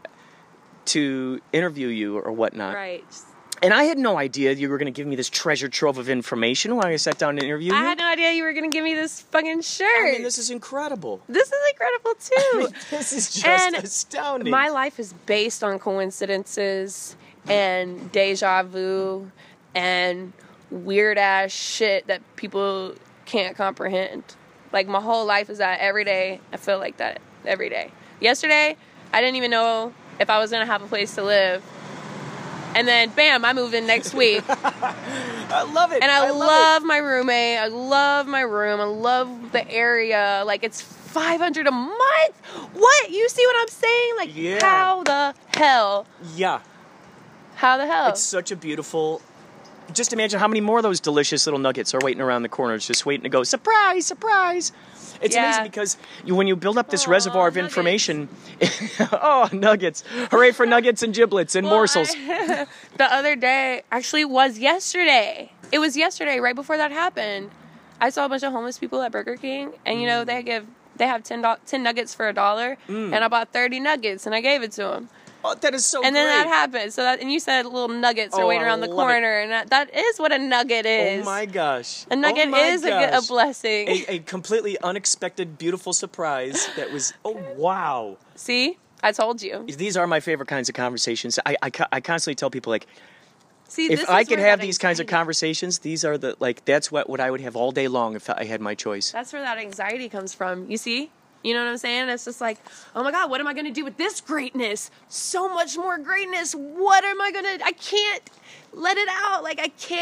[SPEAKER 5] interview you or whatnot,
[SPEAKER 4] right?
[SPEAKER 5] And I had no idea you were going to give me this treasure trove of information when I sat down to interview you.
[SPEAKER 4] I had no idea you were going to give me this fucking shirt.
[SPEAKER 5] I mean, this is incredible.
[SPEAKER 4] This is incredible, too.
[SPEAKER 5] I mean, this is just astounding.
[SPEAKER 4] My life is based on coincidences and deja vu and weird-ass shit that people can't comprehend. Like, my whole life is that every day. I feel like that every day. Yesterday, I didn't even know if I was going to have a place to live. And then, bam, I move in next week.
[SPEAKER 5] I love it.
[SPEAKER 4] And I love my roommate. I love my room. I love the area. Like, it's $500 a month. What? You see what I'm saying? Like,
[SPEAKER 5] yeah.
[SPEAKER 4] How the hell?
[SPEAKER 5] Yeah.
[SPEAKER 4] How the hell?
[SPEAKER 5] It's such a beautiful... Just imagine how many more of those delicious little nuggets are waiting around the corners, just waiting to go, surprise, surprise. It's amazing because when you build up this reservoir of information... oh, nuggets. Hooray for nuggets and giblets and morsels.
[SPEAKER 4] The other day, actually was yesterday. It was yesterday, right before that happened. I saw a bunch of homeless people at Burger King, and, you know, they have 10 nuggets for $1, and I bought 30 nuggets, and I gave it to them.
[SPEAKER 5] Oh, that is so
[SPEAKER 4] and then
[SPEAKER 5] great.
[SPEAKER 4] that happened. And you said little nuggets are waiting around the corner, and that is what a nugget is.
[SPEAKER 5] Oh my gosh!
[SPEAKER 4] A nugget is a blessing.
[SPEAKER 5] A completely unexpected, beautiful surprise. That was wow.
[SPEAKER 4] See, I told you.
[SPEAKER 5] These are my favorite kinds of conversations. I constantly tell people, like,
[SPEAKER 4] see,
[SPEAKER 5] if I could have these kinds of conversations, these are that's what I would have all day long if I had my choice.
[SPEAKER 4] That's where that anxiety comes from. You see. You know what I'm saying? It's just like, oh my God, what am I going to do with this greatness? So much more greatness. What am I going to... I can't let it out. Like,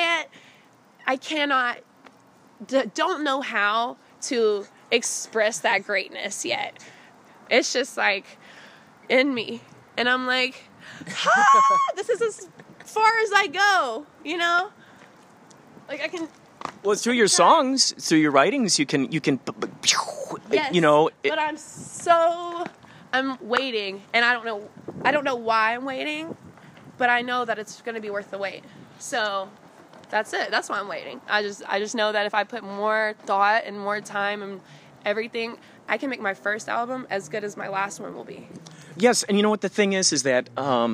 [SPEAKER 4] I cannot... Don't know how to express that greatness yet. It's just like, in me. And I'm like, this is as far as I go, you know? Like I can...
[SPEAKER 5] Well, through your songs, through your writings, you can,
[SPEAKER 4] yes,
[SPEAKER 5] you know.
[SPEAKER 4] But I'm waiting, and I don't know why I'm waiting, but I know that it's going to be worth the wait. So that's it. That's why I'm waiting. I just know that if I put more thought and more time and everything, I can make my first album as good as my last one will be.
[SPEAKER 5] Yes, and you know what the thing is that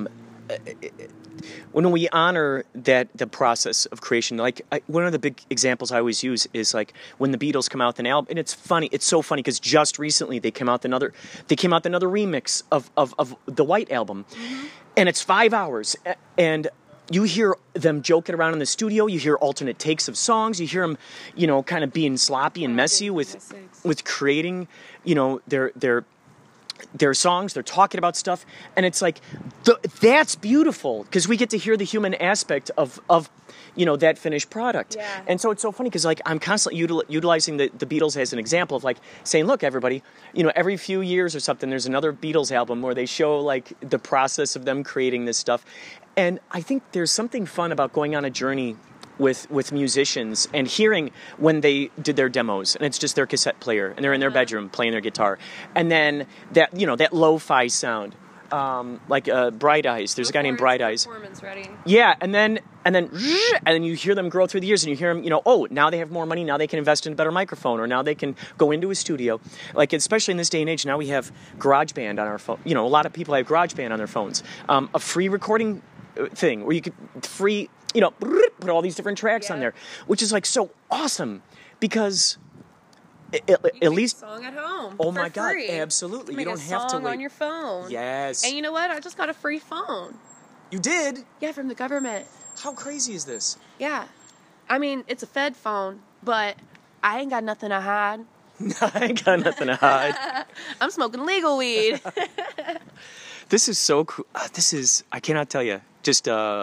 [SPEAKER 5] when we honor the process of creation, like one of the big examples I always use is like when the Beatles come out with an album, and it's so funny because just recently they came out with another remix of the White Album, and it's 5 hours, and you hear them joking around in the studio, you hear alternate takes of songs, you hear them, you know, kind of being sloppy and messy with creating, you know, their songs, they're talking about stuff, and it's like that's beautiful because we get to hear the human aspect of you know, that finished product.
[SPEAKER 4] Yeah.
[SPEAKER 5] And so it's so funny because like I'm constantly utilizing the Beatles as an example of like saying, look, everybody, you know, every few years or something there's another Beatles album where they show like the process of them creating this stuff, and I think there's something fun about going on a journey with musicians and hearing when they did their demos, and it's just their cassette player and they're in their bedroom playing their guitar, and then that, you know, that lo-fi sound, like Bright Eyes. There's a guy named Bright Eyes.
[SPEAKER 4] Performance ready.
[SPEAKER 5] Yeah, and then you hear them grow through the years, and you hear them, you know, oh, now they have more money, now they can invest in a better microphone, or now they can go into a studio. Like, especially in this day and age, now we have GarageBand on our phone. You know, a lot of people have GarageBand on their phones. A free recording thing where you could you know, put all these different tracks on there, which is like so awesome because at least
[SPEAKER 4] a song at home.
[SPEAKER 5] Oh
[SPEAKER 4] for
[SPEAKER 5] my God,
[SPEAKER 4] free.
[SPEAKER 5] absolutely!
[SPEAKER 4] Make
[SPEAKER 5] You don't
[SPEAKER 4] a
[SPEAKER 5] have to
[SPEAKER 4] song
[SPEAKER 5] wait
[SPEAKER 4] on your phone.
[SPEAKER 5] Yes.
[SPEAKER 4] And you know what? I just got a free phone.
[SPEAKER 5] You did?
[SPEAKER 4] Yeah, from the government.
[SPEAKER 5] How crazy is this?
[SPEAKER 4] Yeah, I mean it's a Fed phone, but I ain't got nothing to hide.
[SPEAKER 5] I ain't got nothing to hide.
[SPEAKER 4] I'm smoking legal weed.
[SPEAKER 5] This is so cool. I cannot tell you. Just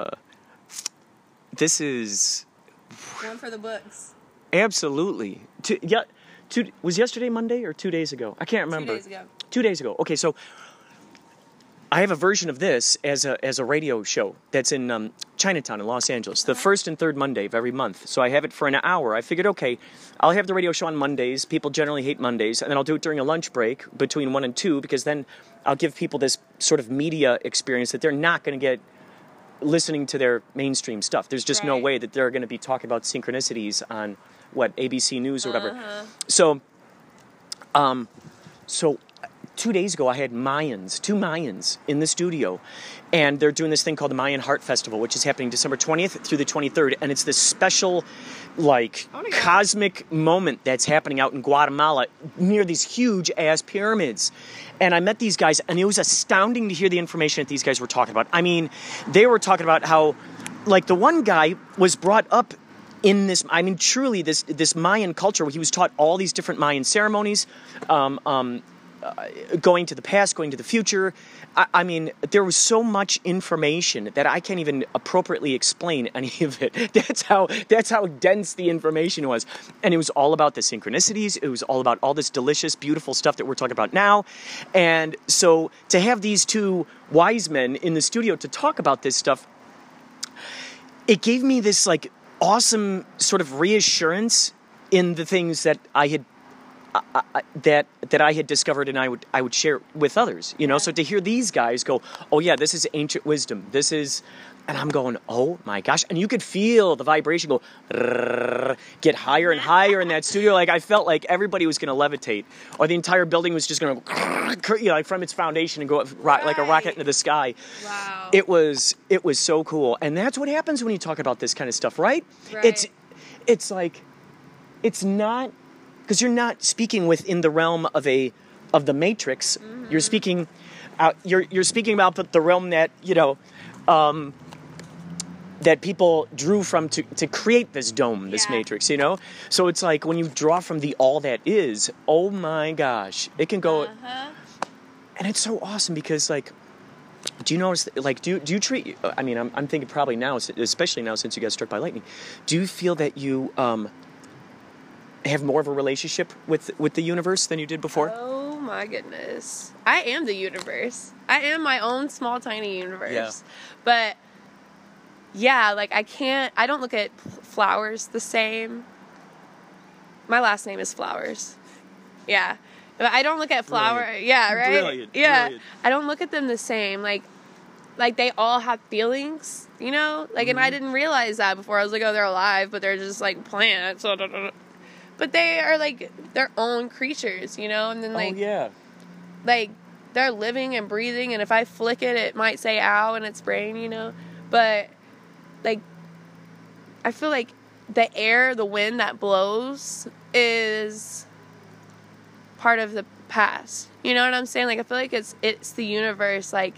[SPEAKER 5] this is
[SPEAKER 4] one for the books.
[SPEAKER 5] Absolutely. Was yesterday Monday or 2 days ago? I can't remember.
[SPEAKER 4] 2 days ago.
[SPEAKER 5] 2 days ago. Okay, so I have a version of this as a radio show that's in Chinatown in Los Angeles, the first and third Monday of every month. So I have it for an hour. I figured, okay, I'll have the radio show on Mondays. People generally hate Mondays. And then I'll do it during a lunch break between 1 and 2 because then I'll give people this sort of media experience that they're not going to get listening to their mainstream stuff. There's just no way that they're going to be talking about synchronicities on, ABC News or whatever. So 2 days ago, I had two Mayans in the studio, and they're doing this thing called the Mayan Heart Festival, which is happening December 20th through the 23rd, and it's this special, cosmic moment that's happening out in Guatemala near these huge-ass pyramids. And I met these guys, and it was astounding to hear the information that these guys were talking about. I mean, they were talking about how, the one guy was brought up in this, truly this Mayan culture where he was taught all these different Mayan ceremonies, going to the past, going to the future. I mean, there was so much information that I can't even appropriately explain any of it. That's how dense the information was. And it was all about the synchronicities. It was all about all this delicious, beautiful stuff that we're talking about now. And so to have these two wise men in the studio to talk about this stuff, it gave me this awesome sort of reassurance in the things that I had that I had discovered and I would share with others, So to hear these guys go, oh yeah, this is ancient wisdom. This is, and I'm going, oh my gosh, and you could feel the vibration go, get higher and higher in that studio. I felt like everybody was going to levitate, or the entire building was just going to, from its foundation and go like a rocket into the sky.
[SPEAKER 4] Wow.
[SPEAKER 5] It was so cool, and that's what happens when you talk about this kind of stuff, right? It's not. Because you're not speaking within the realm of the Matrix. Mm-hmm. You're speaking you're speaking about the realm that that people drew from to create this dome, this Matrix. So it's like when you draw from the all that is. Oh my gosh, it can go, and it's so awesome because do you notice do you treat? I mean, I'm thinking probably now, especially now since you got struck by lightning. Do you feel that you have more of a relationship with the universe than you did before?
[SPEAKER 4] Oh my goodness. I am the universe. I am my own small, tiny universe.
[SPEAKER 5] Yeah.
[SPEAKER 4] But, yeah, like, I don't look at flowers the same. My last name is Flowers. Yeah. But I don't look at Yeah, right?
[SPEAKER 5] Brilliant.
[SPEAKER 4] Yeah.
[SPEAKER 5] Brilliant.
[SPEAKER 4] I don't look at them the same. Like they all have feelings, you know? Like, and I didn't realize that before. I was like, oh, they're alive, but they're just, like, plants. But they are, like, their own creatures, you know? And then, like, like, they're living and breathing, and if I flick it, it might say ow in its brain, you know? But, like, I feel like the air, the wind that blows is part of the past. You know what I'm saying? Like, I feel like it's the universe, like,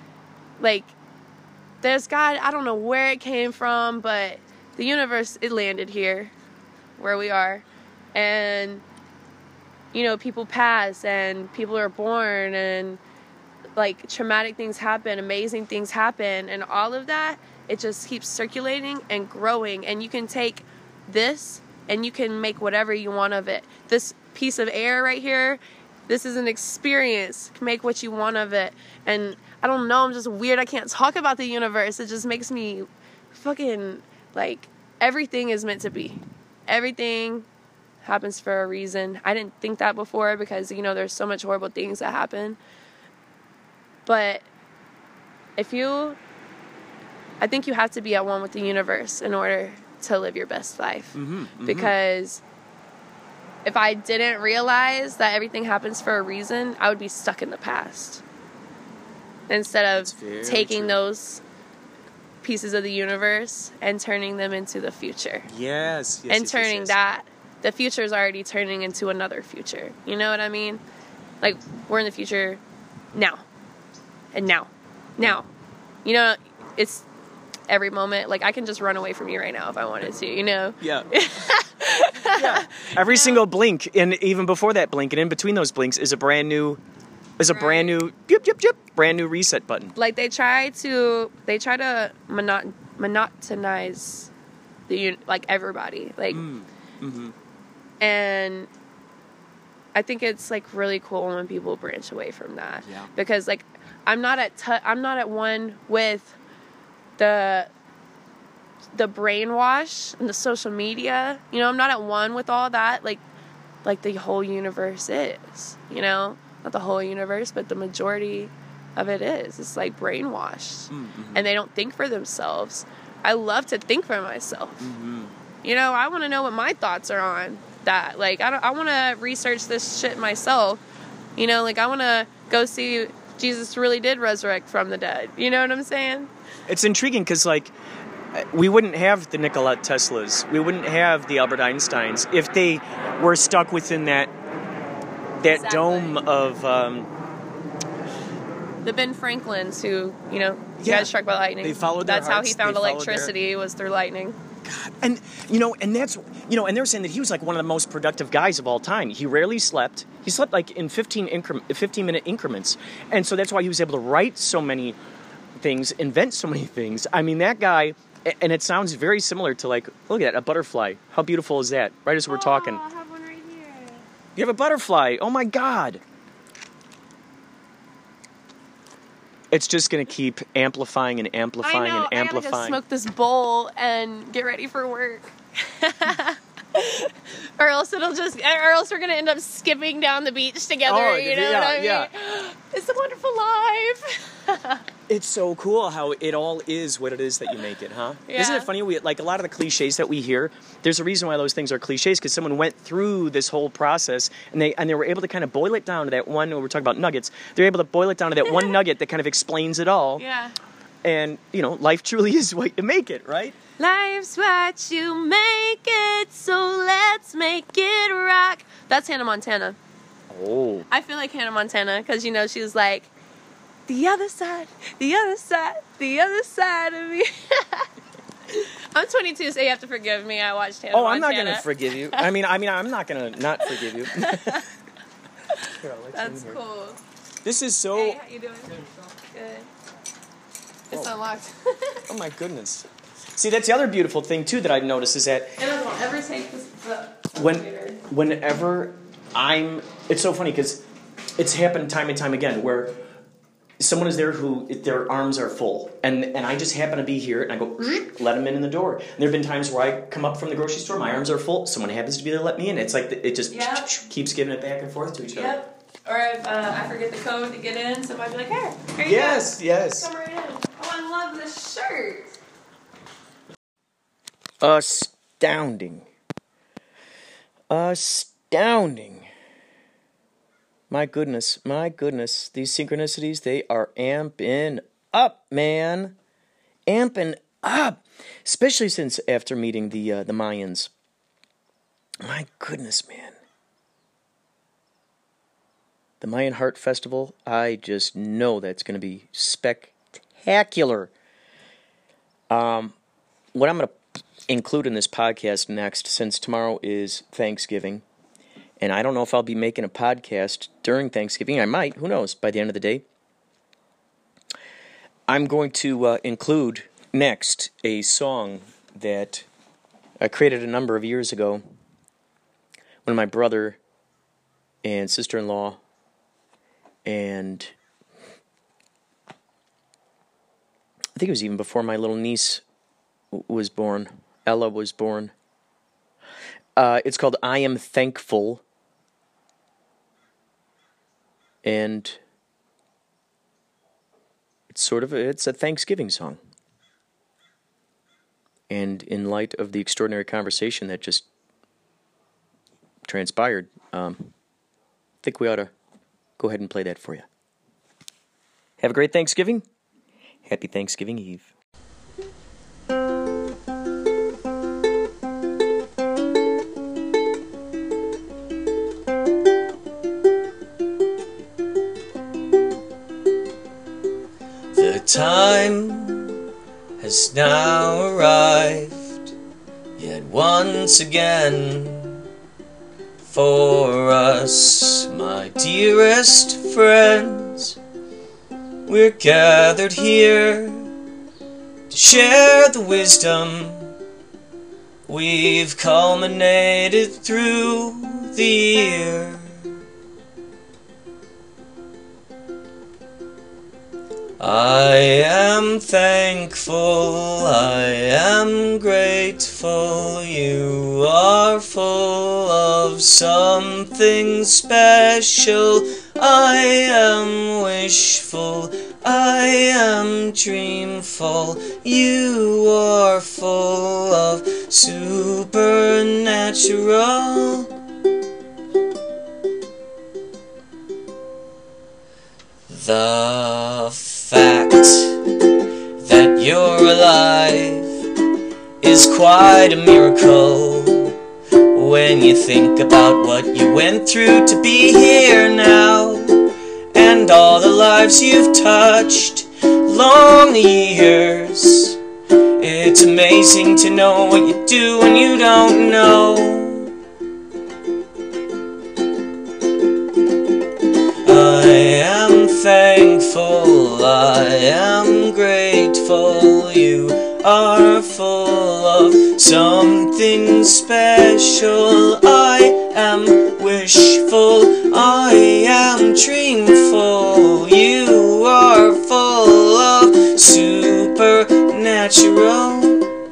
[SPEAKER 4] there's God, I don't know where it came from, but the universe, it landed here, where we are. And, you know, people pass, and people are born, and, like, traumatic things happen, amazing things happen, and all of that, it just keeps circulating and growing. And you can take this, and you can make whatever you want of it. This piece of air right here, this is an experience. Make what you want of it. And I don't know, I'm just weird. I can't talk about the universe. It just makes me fucking, like, everything is meant to be. Everything happens for a reason. I didn't think that before because, you know, there's so much horrible things that happen. But I think you have to be at one with the universe in order to live your best life. Because if I didn't realize that everything happens for a reason, I would be stuck in the past. Instead of taking those pieces of the universe and turning them into the future.
[SPEAKER 5] Yes.
[SPEAKER 4] And turning that, the future is already turning into another future. You know what I mean? Like, we're in the future now. And now. You know, it's every moment. Like, I can just run away from you right now if I wanted to, you know?
[SPEAKER 5] Yeah. Yeah. Every single blink, and even before that blink, and in between those blinks is a brand new brand new reset button.
[SPEAKER 4] Like, they try to monotonize like everybody, like, and I think it's, like, really cool when people branch away from that.
[SPEAKER 5] Yeah.
[SPEAKER 4] Because, like, I'm not at one with the brainwash and the social media. You know, I'm not at one with all that, like the whole universe is, you know? Not the whole universe, but the majority of it is. It's, like, brainwashed. And they don't think for themselves. I love to think for myself. You know, I want to know what my thoughts are on that. Like, I want to research this shit myself. You know, like, I want to go see Jesus really did resurrect from the dead. You know what I'm saying?
[SPEAKER 5] It's intriguing because, like, we wouldn't have the Nikola Teslas, we wouldn't have the Albert Einsteins if they were stuck within that
[SPEAKER 4] Exactly.
[SPEAKER 5] dome of
[SPEAKER 4] the Ben Franklins who, you know, got struck by lightning.
[SPEAKER 5] They followed their
[SPEAKER 4] That's
[SPEAKER 5] hearts,
[SPEAKER 4] how he found
[SPEAKER 5] they followed
[SPEAKER 4] electricity was through lightning.
[SPEAKER 5] And, you know, and that's, you know, and they're saying that he was, like, one of the most productive guys of all time. He rarely slept. He slept, like, in 15-minute increments. And so that's why he was able to write so many things, invent so many things. I mean, that guy, and it sounds very similar to, like, look at that, a butterfly. How beautiful is that? Right as we're talking.
[SPEAKER 4] I have one right here.
[SPEAKER 5] You have a butterfly. Oh, my God. It's just going to keep amplifying and amplifying and amplifying.
[SPEAKER 4] I gotta go smoke this bowl and get ready for work. or else we're gonna end up skipping down the beach together. You know what I mean?
[SPEAKER 5] Yeah.
[SPEAKER 4] It's a wonderful life.
[SPEAKER 5] It's so cool how it all is what it is that you make it, huh?
[SPEAKER 4] Yeah.
[SPEAKER 5] Isn't it funny? Like, a lot of the cliches that we hear, there's a reason why those things are cliches, because someone went through this whole process, and they were able to kind of boil it down to that one, when we're talking about nuggets, they're able to boil it down to that one nugget that kind of explains it all.
[SPEAKER 4] Yeah.
[SPEAKER 5] And, you know, life truly is what you make it, right?
[SPEAKER 4] Life's what you make it, so let's make it rock. That's Hannah Montana.
[SPEAKER 5] Oh.
[SPEAKER 4] I feel like Hannah Montana, because, you know, she was like, the other side, the other side, the other side of me. I'm 22, so you have to forgive me. I watched Hannah Montana.
[SPEAKER 5] I'm not going to forgive you. I mean, I'm not going to not forgive you. Here,
[SPEAKER 4] That's cool.
[SPEAKER 5] This is so...
[SPEAKER 4] Hey, how you doing? Good. It's unlocked.
[SPEAKER 5] Oh, my goodness. See, that's the other beautiful thing, too, that I've noticed is that...
[SPEAKER 4] And I won't ever take this...
[SPEAKER 5] Whenever it's so funny, because it's happened time and time again where someone is there who their arms are full, and I just happen to be here, and I go, let them in the door. And there have been times where I come up from the grocery store, my arms are full, someone happens to be there, let me in. It's like it just keeps giving it back and forth to each other.
[SPEAKER 4] Yep. Or if I forget the code to get in, somebody be like, here you
[SPEAKER 5] Yes,
[SPEAKER 4] go.
[SPEAKER 5] yes.
[SPEAKER 4] Come right in. Oh, I love this shirt.
[SPEAKER 5] Astounding. Astounding. My goodness, these synchronicities, they are amping up, man. Amping up. Especially since after meeting the Mayans. My goodness, man. The Mayan Heart Festival, I just know that's going to be spectacular. What I'm going to include in this podcast next, since tomorrow is Thanksgiving, and I don't know if I'll be making a podcast during Thanksgiving. I might, who knows, by the end of the day. I'm going to include next a song that I created a number of years ago when my brother and sister-in-law and I think it was even before my little niece was born. Ella was born. It's called I Am Thankful. And it's a Thanksgiving song. And in light of the extraordinary conversation that just transpired, I think we ought to go ahead and play that for you. Have a great Thanksgiving. Happy Thanksgiving Eve. The time has now arrived, yet once again, for us, my dearest friends, we're gathered here to share the wisdom we've culminated through the year. I am thankful, I am grateful, you are full of something special. I am wishful, I am dreamful, you are full of supernatural. The fact that you're alive is quite a miracle when you think about what you went through to be here now, and all the lives you've touched long years. It's amazing to know what you do when you don't know. I am thankful, I am grateful, you are full of something special. I am wishful, I am dreamful, you are full of supernatural.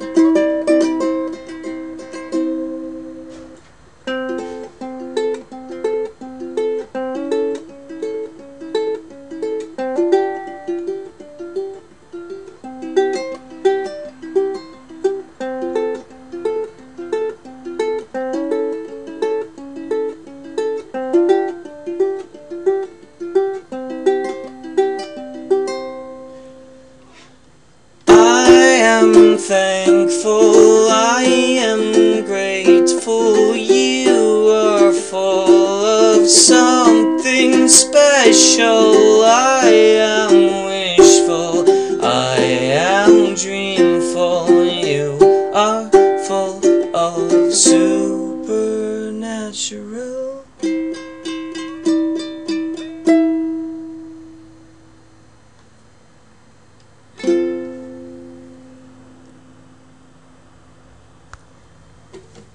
[SPEAKER 5] Thankful, I am grateful, you are full of something special. I am wishful, I am dreamful, you are full of supernatural.